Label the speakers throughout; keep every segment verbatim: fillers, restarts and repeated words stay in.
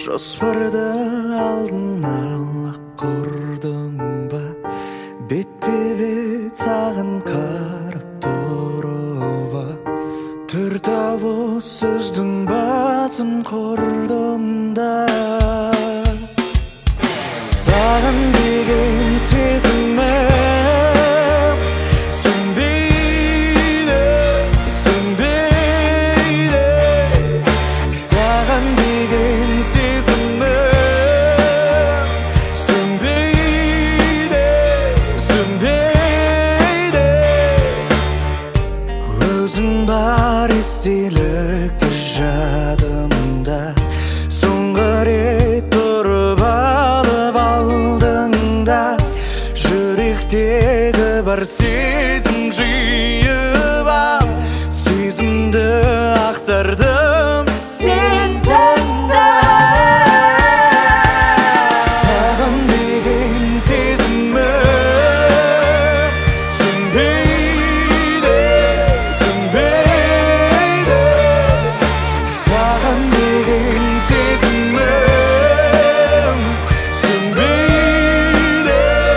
Speaker 1: Жоспарды алдын ала құрдың ба, бетпе-бет саған қарап тұруға. Төрт ауыз сөздің басын құрдым да, саған деген сезімім сөнбейді, сөнбейді. Саған деген сезімім сөнбейді, сөнбейді. Өзің бар естелікті жадымда, соңғы рет тұрып алып алдың да, жүректегі бар сезім жиып ал, сезімді ақтардым сен таңда. Саған деген сезімім сөнбейді, сөнбейді. Саған деген сезімім сөнбейді,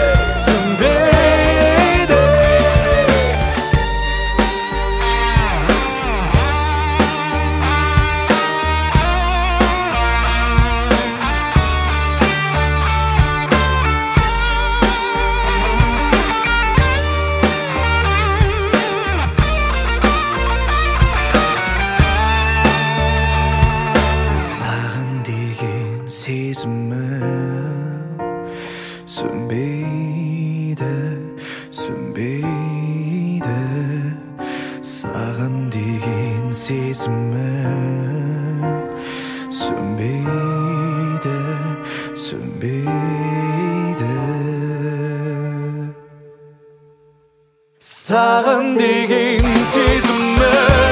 Speaker 1: сөнбейді. Саған деген сезімім сөнбейді, сөнбейді. Саған деген сезімім сөнбейді, сөнбейді. Саған деген сезімім